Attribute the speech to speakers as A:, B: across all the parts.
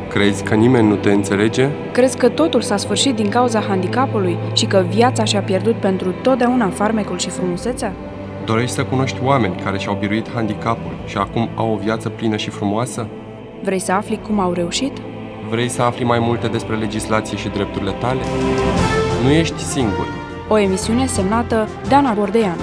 A: Crezi că nimeni nu te înțelege?
B: Crezi că totul s-a sfârșit din cauza handicapului și că viața și-a pierdut pentru totdeauna farmecul și frumusețea?
A: Dorești să cunoști oameni care și-au biruit handicapul și acum au o viață plină și frumoasă?
B: Vrei să afli cum au reușit?
A: Vrei să afli mai multe despre legislație și drepturile tale? Nu ești singur.
B: O emisiune semnată Dana Bordeanu.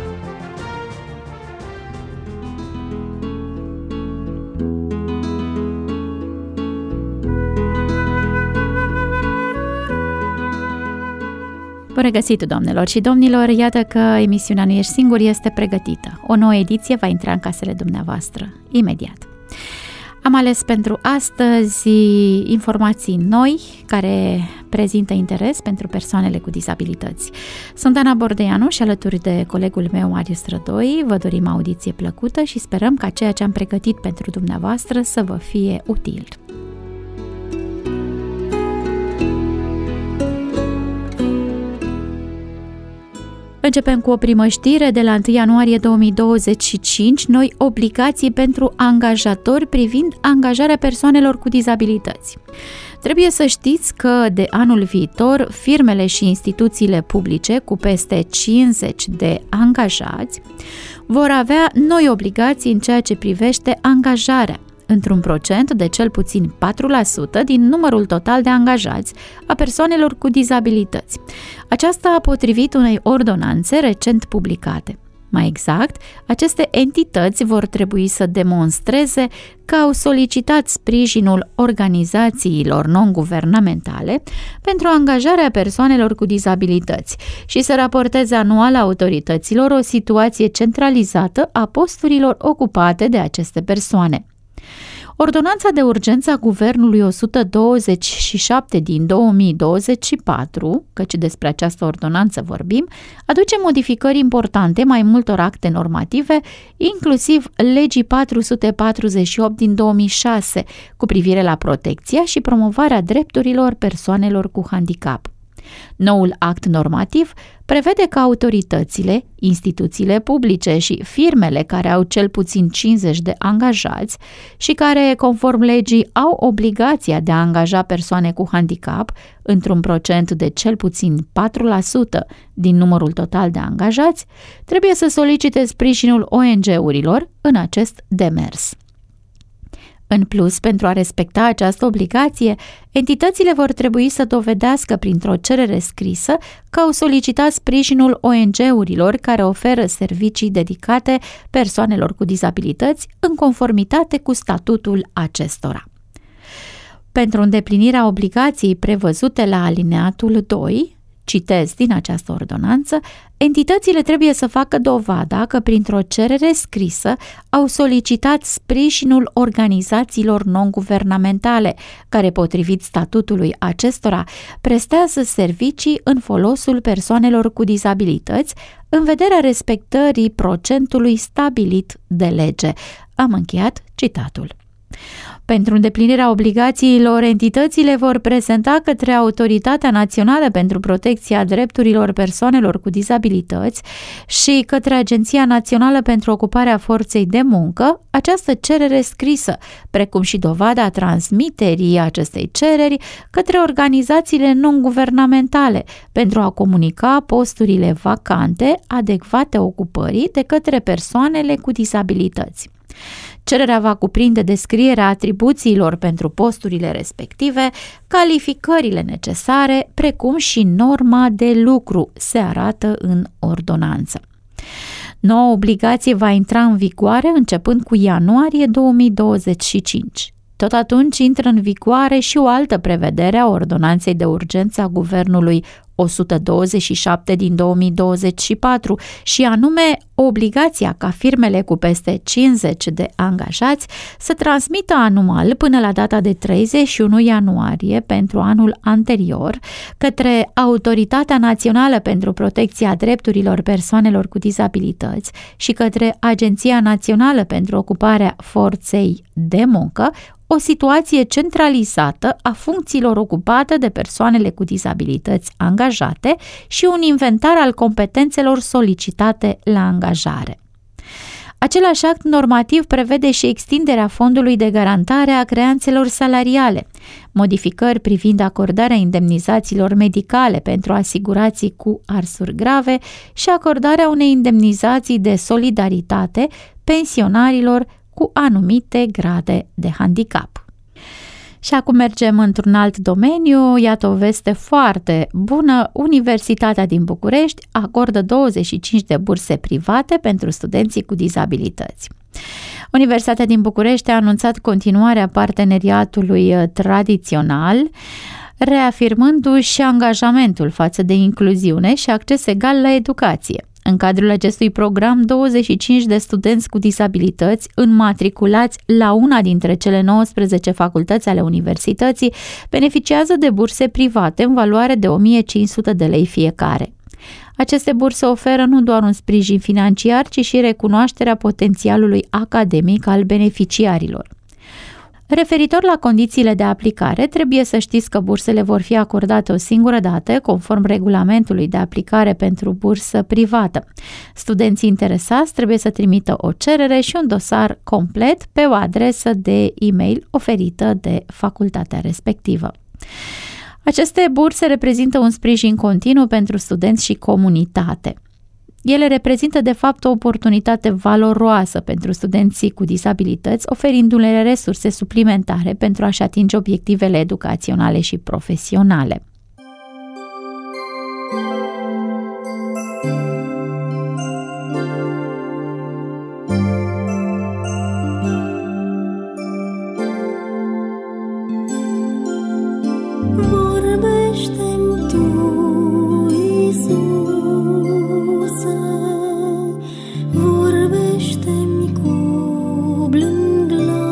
C: Bun regăsit, doamnelor și domnilor! Iată că emisiunea Nu ești singur este pregătită. O nouă ediție va intra în casele dumneavoastră imediat. Am ales pentru astăzi informații noi care prezintă interes pentru persoanele cu dizabilități. Sunt Dana Bordeanu și alături de colegul meu Marius Rădoi vă dorim audiție plăcută și sperăm ca ceea ce am pregătit pentru dumneavoastră să vă fie util. Începem cu o primă știre. De la 1 ianuarie 2025, noi obligații pentru angajatori privind angajarea persoanelor cu dizabilități. Trebuie să știți că de anul viitor, firmele și instituțiile publice cu peste 50 de angajați vor avea noi obligații în ceea ce privește angajarea, într-un procent de cel puțin 4% din numărul total de angajați a persoanelor cu dizabilități. Aceasta potrivit unei ordonanțe recent publicate. Mai exact, aceste entități vor trebui să demonstreze că au solicitat sprijinul organizațiilor non-guvernamentale pentru angajarea persoanelor cu dizabilități și să raporteze anual autorităților o situație centralizată a posturilor ocupate de aceste persoane. Ordonanța de urgență a Guvernului 127 din 2024, căci despre această ordonanță vorbim, aduce modificări importante mai multor acte normative, inclusiv legii 448 din 2006 cu privire la protecția și promovarea drepturilor persoanelor cu handicap. Noul act normativ prevede că autoritățile, instituțiile publice și firmele care au cel puțin 50 de angajați și care, conform legii, au obligația de a angaja persoane cu handicap într-un procent de cel puțin 4% din numărul total de angajați, trebuie să solicite sprijinul ONG-urilor în acest demers. În plus, pentru a respecta această obligație, entitățile vor trebui să dovedească printr-o cerere scrisă că au solicitat sprijinul ONG-urilor care oferă servicii dedicate persoanelor cu dizabilități în conformitate cu statutul acestora. Pentru îndeplinirea obligației prevăzute la alineatul 2, citez din această ordonanță, entitățile trebuie să facă dovada că printr-o cerere scrisă au solicitat sprijinul organizațiilor non-guvernamentale, care potrivit statutului acestora prestează servicii în folosul persoanelor cu dizabilități în vederea respectării procentului stabilit de lege. Am încheiat citatul. Pentru îndeplinirea obligațiilor, entitățile vor prezenta către Autoritatea Națională pentru Protecția Drepturilor Persoanelor cu Dizabilități și către Agenția Națională pentru Ocuparea Forței de Muncă această cerere scrisă, precum și dovada transmiterii acestei cereri către organizațiile non-guvernamentale pentru a comunica posturile vacante adecvate ocupării de către persoanele cu dizabilități. Cererea va cuprinde descrierea atribuțiilor pentru posturile respective, calificările necesare, precum și norma de lucru, se arată în ordonanță. Noua obligație va intra în vigoare începând cu ianuarie 2025. Tot atunci intră în vigoare și o altă prevedere a ordonanței de urgență a Guvernului 127 din 2024 și anume obligația ca firmele cu peste 50 de angajați să transmită anual până la data de 31 ianuarie pentru anul anterior către Autoritatea Națională pentru Protecția Drepturilor Persoanelor cu Dizabilități și către Agenția Națională pentru Ocuparea Forței de Muncă o situație centralizată a funcțiilor ocupate de persoanele cu dizabilități angajate și un inventar al competențelor solicitate la angajare. Același act normativ prevede și extinderea fondului de garantare a creanțelor salariale, modificări privind acordarea indemnizațiilor medicale pentru asigurații cu arsuri grave și acordarea unei indemnizații de solidaritate pensionarilor cu anumite grade de handicap. Și acum mergem într-un alt domeniu, iată o veste foarte bună. Universitatea din București acordă 25 de burse private pentru studenții cu dizabilități. Universitatea din București a anunțat continuarea parteneriatului tradițional, reafirmându-și angajamentul față de incluziune și acces egal la educație. În cadrul acestui program, 25 de studenți cu dizabilități înmatriculați la una dintre cele 19 facultăți ale universității beneficiază de burse private în valoare de 1500 de lei fiecare. Aceste burse oferă nu doar un sprijin financiar, ci și recunoașterea potențialului academic al beneficiarilor. Referitor la condițiile de aplicare, trebuie să știți că bursele vor fi acordate o singură dată, conform regulamentului de aplicare pentru bursă privată. Studenții interesați trebuie să trimită o cerere și un dosar complet pe o adresă de e-mail oferită de facultatea respectivă. Aceste burse reprezintă un sprijin continuu pentru studenți și comunitate. Ele reprezintă, de fapt, o oportunitate valoroasă pentru studenții cu dizabilități, oferindu-le resurse suplimentare pentru a-și atinge obiectivele educaționale și profesionale.
D: Vorbește-mi tu, Iisuse, vorbește-mi cu blând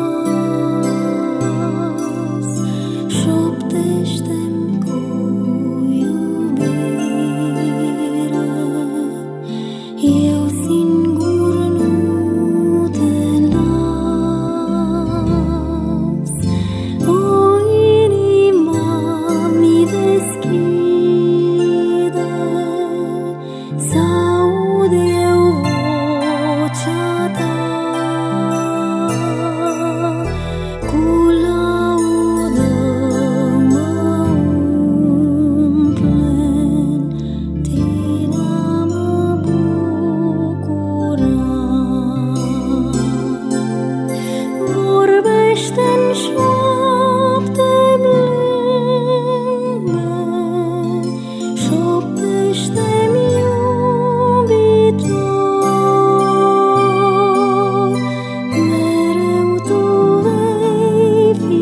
D: glas, șoptește-mi cu iubire. Eu singur nu te las, o inima mi deschide, s-aud eu vocea ta, cu laudă mă umple, tine mă bucura. Vorbește-mi șoapte blânde, șoptește-mi iubitor, mereu tu vei fi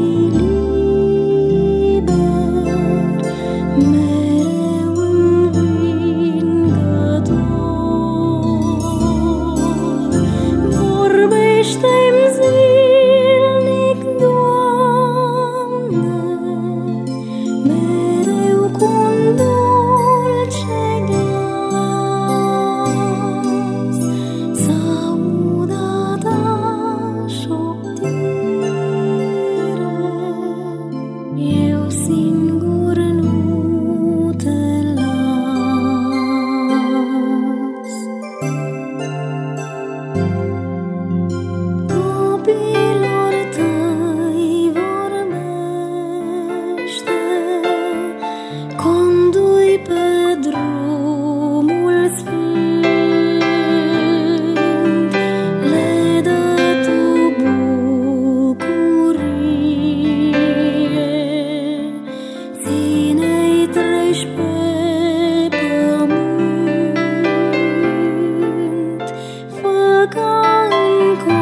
D: liber, mereu învingător. Vorbește-mi zilnic, Doamne, mereu cu-n dulce glas, s-aud a ta șoptire. Eu singur nu te las. Copiilor tăi vorbește, condu-i pe drumul sfânt, le dă tu bucurie, ține-i treci pe pământ, fă ca în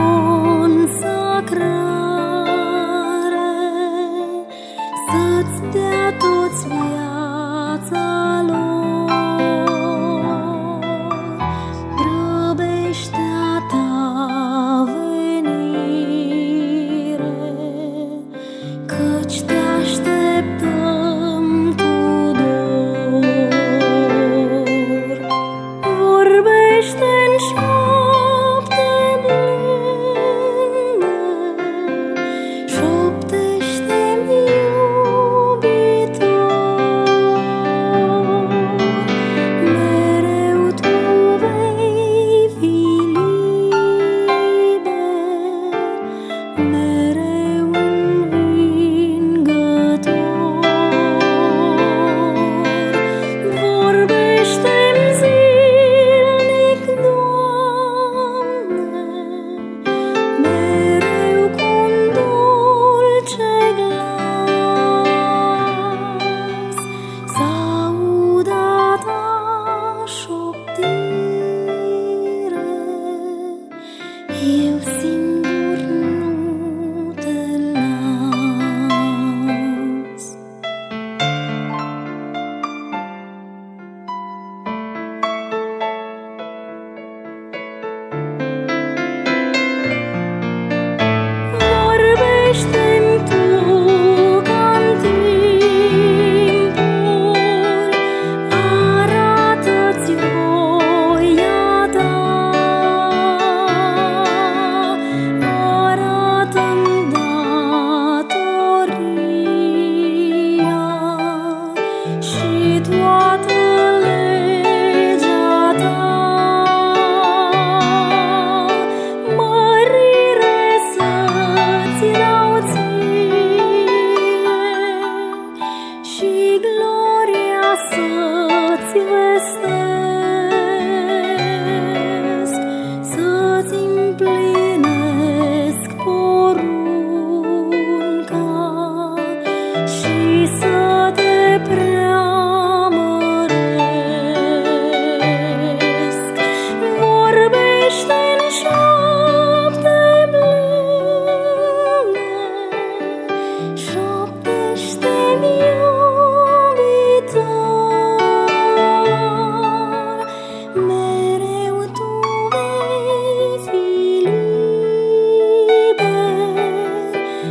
D: consacrare să-ți dea toți viața lor. Grăbește-a ta venire, căci te așteptăm cu dor. Vorbește-n șoapte blânde, șoptește-mi iubitor,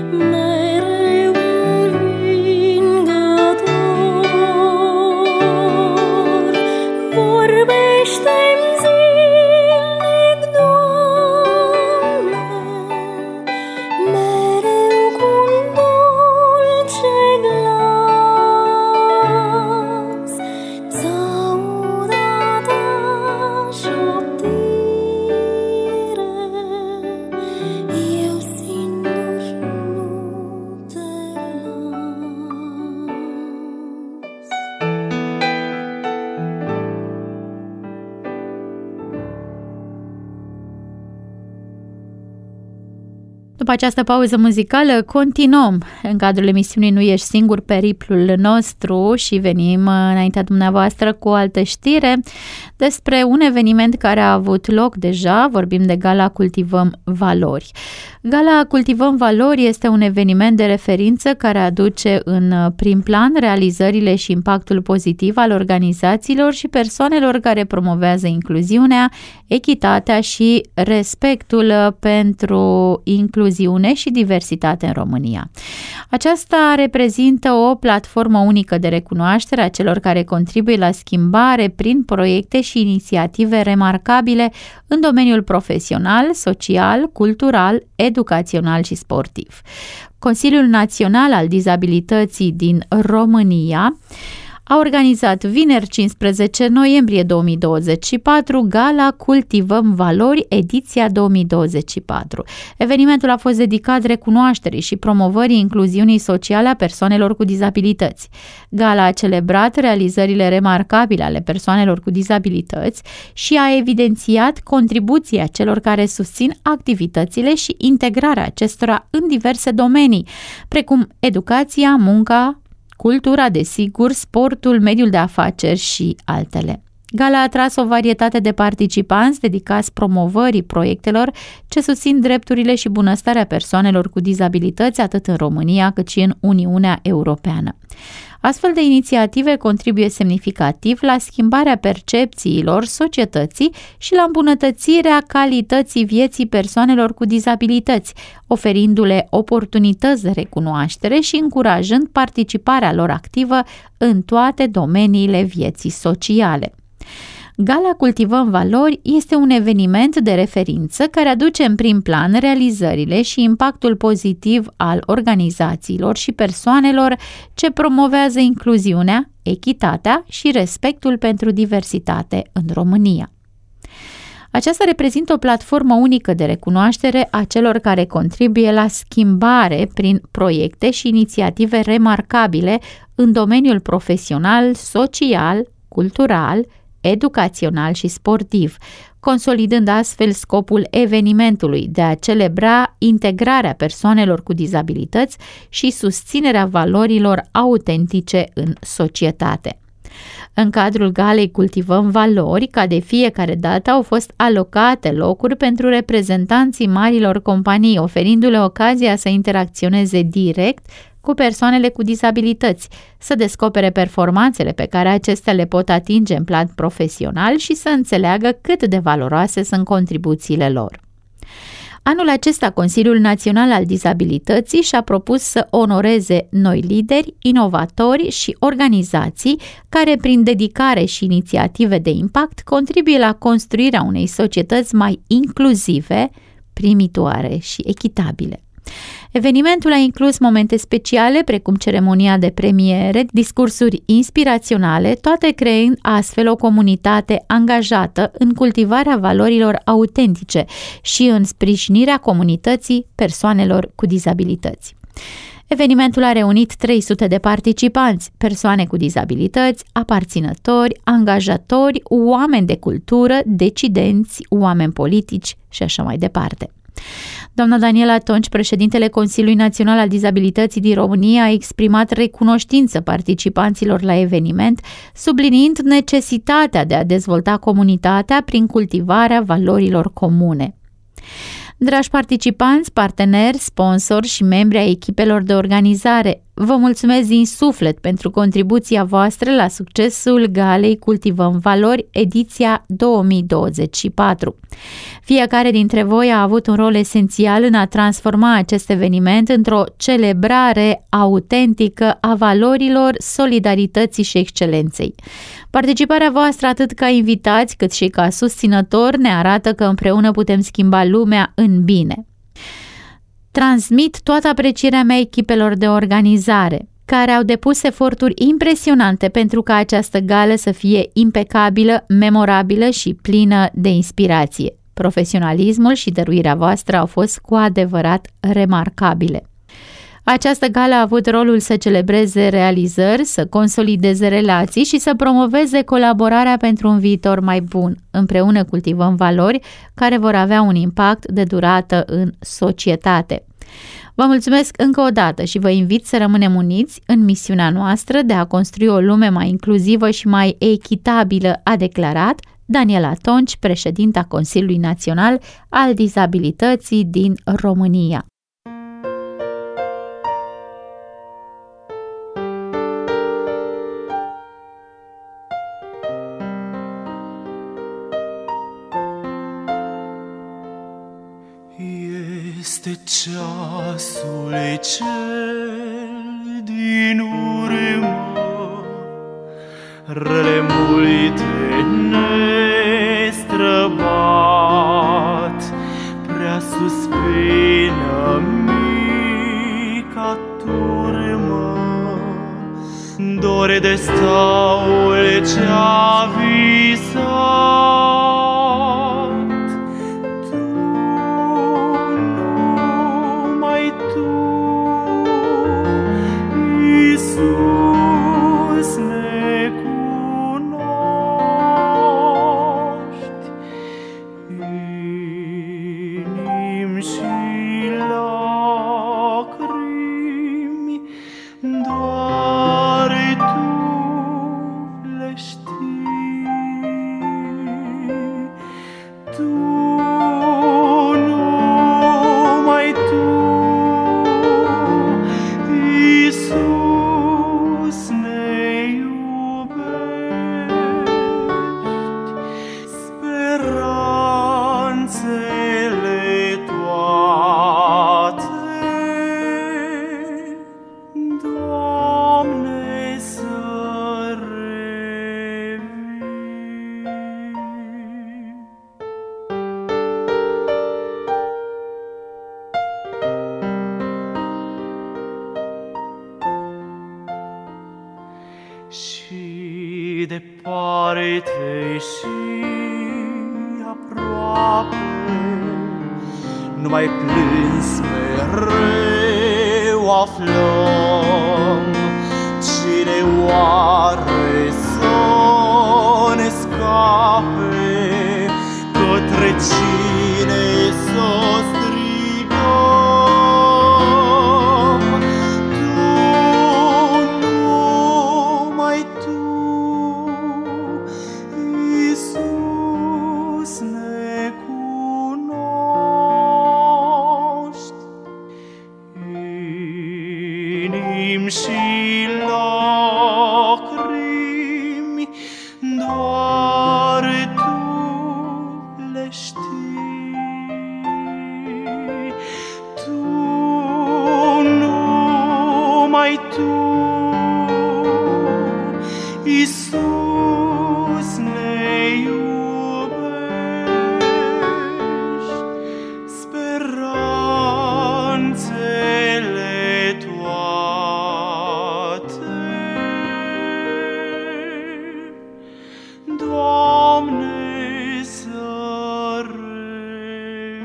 D: mereu învingător. Vorbește-mi zilnic, Doamne, mereu cu-n dulce glas, ți-aud a ta șoptire, eu singur nu te las.
C: După această pauză muzicală, continuăm în cadrul emisiunii Nu ești singur, periplul nostru, și venim înaintea dumneavoastră cu o altă știre despre un eveniment care a avut loc deja. Vorbim de Gala Cultivăm Valori. Gala Cultivăm Valori este un eveniment de referință care aduce în prim plan realizările și impactul pozitiv al organizațiilor și persoanelor care promovează incluziunea, echitatea și respectul pentru incluziune și diversitate în România. Aceasta reprezintă o platformă unică de recunoaștere a celor care contribuie la schimbare prin proiecte și inițiative remarcabile în domeniul profesional, social, cultural, educațional și sportiv. Consiliul Național al Dizabilității din România a organizat vineri 15 noiembrie 2024 Gala Cultivăm Valori, ediția 2024. Evenimentul a fost dedicat recunoașterii și promovării incluziunii sociale a persoanelor cu dizabilități. Gala a celebrat realizările remarcabile ale persoanelor cu dizabilități și a evidențiat contribuția celor care susțin activitățile și integrarea acestora în diverse domenii, precum educația, munca, cultura, desigur, sportul, mediul de afaceri și altele. Gala a atras o varietate de participanți dedicați promovării proiectelor ce susțin drepturile și bunăstarea persoanelor cu dizabilități atât în România cât și în Uniunea Europeană. Astfel de inițiative contribuie semnificativ la schimbarea percepțiilor societății și la îmbunătățirea calității vieții persoanelor cu dizabilități, oferindu-le oportunități de recunoaștere și încurajând participarea lor activă în toate domeniile vieții sociale. Gala Cultivăm Valori este un eveniment de referință care aduce în prim plan realizările și impactul pozitiv al organizațiilor și persoanelor ce promovează incluziunea, echitatea și respectul pentru diversitate în România. Aceasta reprezintă o platformă unică de recunoaștere a celor care contribuie la schimbare prin proiecte și inițiative remarcabile în domeniul profesional, social, cultural, educațional și sportiv, consolidând astfel scopul evenimentului de a celebra integrarea persoanelor cu dizabilități și susținerea valorilor autentice în societate. În cadrul galei Cultivăm Valori, ca de fiecare dată, au fost alocate locuri pentru reprezentanții marilor companii, oferindu-le ocazia să interacționeze direct cu persoanele cu dizabilități, să descopere performanțele pe care acestea le pot atinge în plan profesional și să înțeleagă cât de valoroase sunt contribuțiile lor. Anul acesta, Consiliul Național al Dizabilității și-a propus să onoreze noi lideri, inovatori și organizații care, prin dedicare și inițiative de impact, contribuie la construirea unei societăți mai inclusive, primitoare și echitabile. Evenimentul a inclus momente speciale, precum ceremonia de premiere, discursuri inspiraționale, toate creând astfel o comunitate angajată în cultivarea valorilor autentice și în sprijinirea comunității persoanelor cu dizabilități. Evenimentul a reunit 300 de participanți, persoane cu dizabilități, aparținători, angajatori, oameni de cultură, decidenți, oameni politici și așa mai departe. Doamna Daniela Tonci, președintele Consiliului Național al Dizabilității din România, a exprimat recunoștință participanților la eveniment, subliniind necesitatea de a dezvolta comunitatea prin cultivarea valorilor comune. Dragi participanți, parteneri, sponsori și membri ai echipelor de organizare, vă mulțumesc din suflet pentru contribuția voastră la succesul Galei Cultivăm Valori, ediția 2024. Fiecare dintre voi a avut un rol esențial în a transforma acest eveniment într-o celebrare autentică a valorilor, solidarității și excelenței. Participarea voastră, atât ca invitați cât și ca susținători, ne arată că împreună putem schimba lumea în bine. Transmit toată aprecierea mea echipelor de organizare, care au depus eforturi impresionante pentru ca această gală să fie impecabilă, memorabilă și plină de inspirație. Profesionalismul și dăruirea voastră au fost cu adevărat remarcabile. Această gală a avut rolul să celebreze realizări, să consolideze relații și să promoveze colaborarea pentru un viitor mai bun. Împreună cultivăm valori care vor avea un impact de durată în societate. Vă mulțumesc încă o dată și vă invit să rămânem uniți în misiunea noastră de a construi o lume mai inclusivă și mai echitabilă, a declarat Daniela Tonci, președinta Consiliului Național al Dizabilității din România.
E: Este ceasul cel din urmă, rele multe ne străbat, prea suspină mica turmă, dore de staul ce-a visat. Iisus, ne cunoști inimi și lacrimi, doar Tu le știi. Tu, numai Tu, Iisus, ne iubești, speranțele toate, Doamne, să revii. Și departe și aproape, numai plâns mereu aflăm. Cine oare să ne scape, către cine să strigăm? Tu, numai Tu, Iisus, ne cunoști inimi și lacrimi, doar Tu le știi. Tu, numai Tu, Iisus, ne iubești, speranțele toate, Doamne, să revii.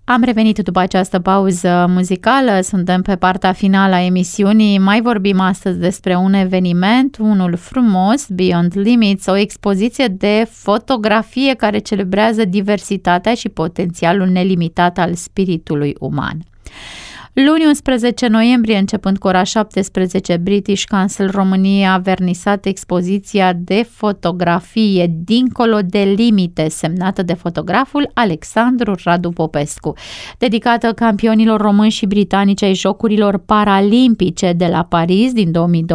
C: Am revenit după această pauză muzicală, suntem pe partea finală a emisiunii. Mai vorbim astăzi despre un eveniment, unul frumos, Beyond Limits, o expoziție de fotografie care celebrează diversitatea și potențialul nelimitat al spiritului uman. Luni 11 noiembrie, începând cu ora 17, British Council România a vernisat expoziția de fotografie Dincolo de limite, semnată de fotograful Alexandru Radu Popescu. Dedicată campionilor români și britanici ai Jocurilor Paralimpice de la Paris din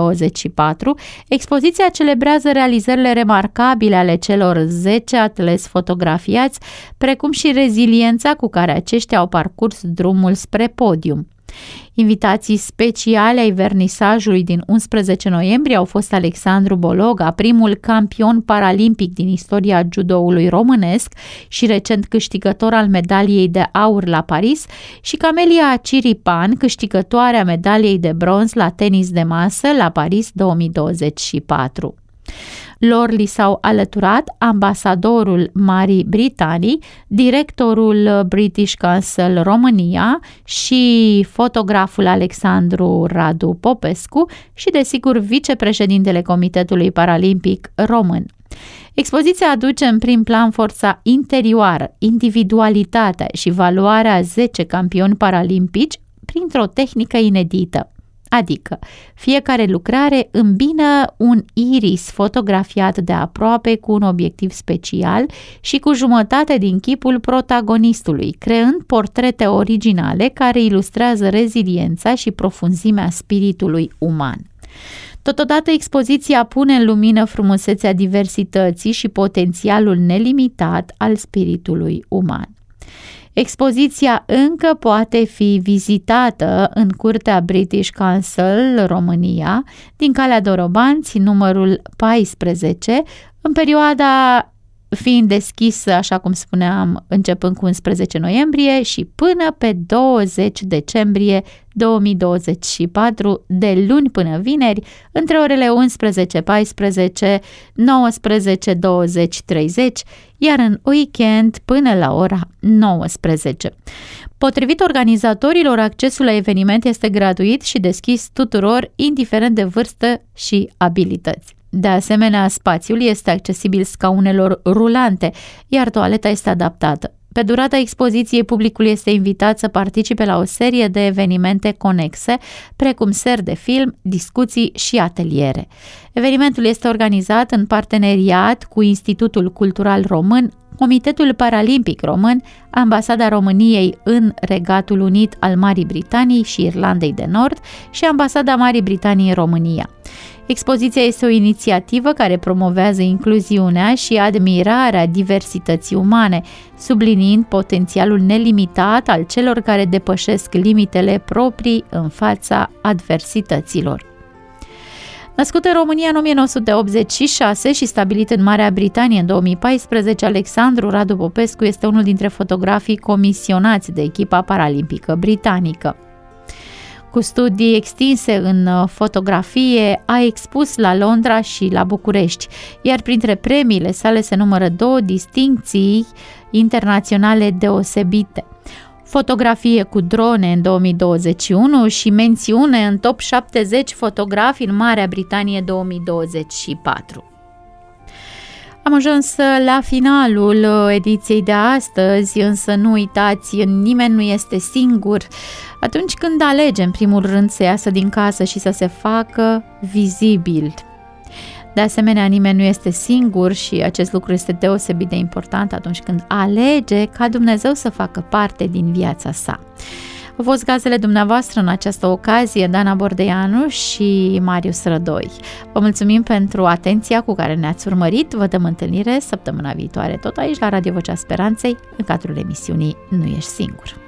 C: 2024, expoziția celebrează realizările remarcabile ale celor 10 atleți fotografiați, precum și reziliența cu care aceștia au parcurs drumul spre podium. Invitații speciale ai vernisajului din 11 noiembrie au fost Alexandru Bologa, primul campion paralimpic din istoria judoului românesc și recent câștigător al medaliei de aur la Paris, și Camelia Ciripan, câștigătoarea medaliei de bronz la tenis de masă la Paris 2024. Lor li s-au alăturat ambasadorul Marii Britanii, directorul British Council România și fotograful Alexandru Radu Popescu și, desigur, vicepreședintele Comitetului Paralimpic Român. Expoziția aduce în prim plan forța interioară, individualitatea și valoarea 10 campioni paralimpici printr-o tehnică inedită. Adică, fiecare lucrare îmbină un iris fotografiat de aproape cu un obiectiv special și cu jumătate din chipul protagonistului, creând portrete originale care ilustrează reziliența și profunzimea spiritului uman. Totodată, expoziția pune în lumină frumusețea diversității și potențialul nelimitat al spiritului uman. Expoziția încă poate fi vizitată în curtea British Council România, din Calea Dorobanți, numărul 14, în perioada fiind deschisă, așa cum spuneam, începând cu 11 noiembrie și până pe 20 decembrie 2024, de luni până vineri, între orele 11:14, 19:20-30, iar în weekend până la ora 19. Potrivit organizatorilor, accesul la eveniment este gratuit și deschis tuturor, indiferent de vârstă și abilități. De asemenea, spațiul este accesibil scaunelor rulante, iar toaleta este adaptată. Pe durata expoziției, publicul este invitat să participe la o serie de evenimente conexe, precum seri de film, discuții și ateliere. Evenimentul este organizat în parteneriat cu Institutul Cultural Român, Comitetul Paralimpic Român, Ambasada României în Regatul Unit al Marii Britanii și Irlandei de Nord și Ambasada Marii Britanii în România. Expoziția este o inițiativă care promovează incluziunea și admirarea diversității umane, subliniind potențialul nelimitat al celor care depășesc limitele proprii în fața adversităților. Născut în România în 1986 și stabilit în Marea Britanie în 2014, Alexandru Radu Popescu este unul dintre fotografii comisionați de echipa paralimpică britanică. Cu studii extinse în fotografie, a expus la Londra și la București, iar printre premiile sale se numără 2 distincții internaționale deosebite: fotografie cu drone în 2021 și mențiune în top 70 fotografi în Marea Britanie 2024. Am ajuns la finalul ediției de astăzi, însă nu uitați, nimeni nu este singur atunci când alege în primul rând să iasă din casă și să se facă vizibil. De asemenea, nimeni nu este singur și acest lucru este deosebit de important atunci când alege ca Dumnezeu să facă parte din viața sa. Au fost gazdele dumneavoastră în această ocazie, Dana Bordeanu și Marius Rădoi. Vă mulțumim pentru atenția cu care ne-ați urmărit. Vă dăm întâlnire săptămâna viitoare, tot aici la Radio Vocea Speranței, în cadrul emisiunii Nu ești singur.